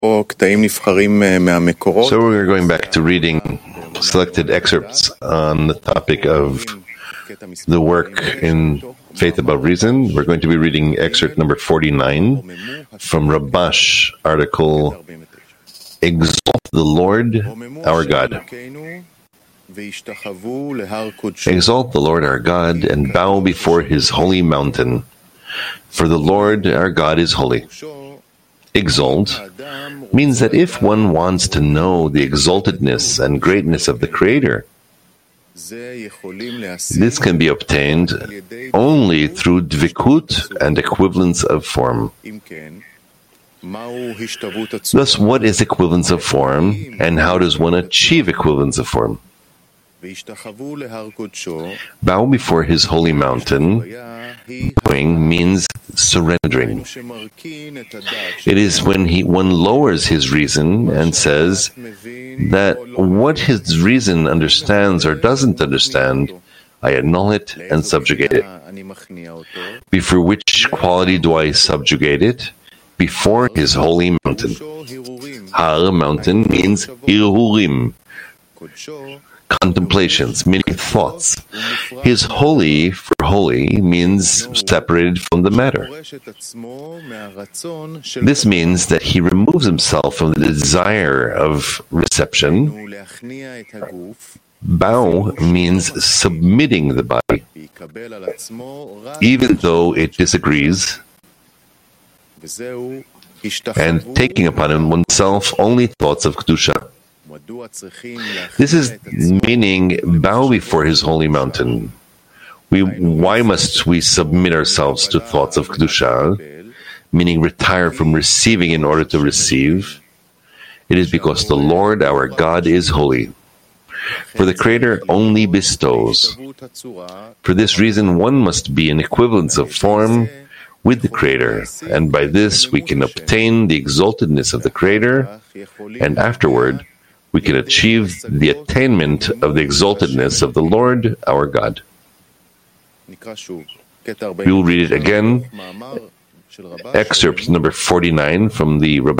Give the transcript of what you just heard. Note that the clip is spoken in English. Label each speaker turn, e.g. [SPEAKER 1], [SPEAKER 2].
[SPEAKER 1] So we're going back to reading selected excerpts on the topic of the work in Faith Above Reason. We're going to be reading excerpt number 49 from Rabash, article, Exalt the Lord our God. Exalt the Lord our God and bow before his holy mountain, for the Lord our God is holy. Exalt means that if one wants to know the exaltedness and greatness of the Creator, this can be obtained only through dvikut and equivalence of form. Thus, what is equivalence of form, and how does one achieve equivalence of form? Bow before his holy mountain. Bowing means surrendering. It is when one lowers his reason and says that what his reason understands or doesn't understand, I annul it and subjugate it. Before which quality do I subjugate it? Before his holy mountain. Har, mountain, means irhurim, contemplations, meaning thoughts. His holy, for holy, means separated from the matter. This means that he removes himself from the desire of reception. Bow means submitting the body, even though it disagrees, and taking upon oneself only thoughts of Kedusha. This is meaning bow before his holy mountain. Why must we submit ourselves to thoughts of Kedusha, meaning retire from receiving in order to receive? It is because the Lord our God is holy. For the Creator only bestows. For this reason, one must be in equivalence of form with the Creator, and by this we can obtain the exaltedness of the Creator, and afterward we can achieve the attainment of the exaltedness of the Lord our God. We will read it again. Excerpt number 49 from the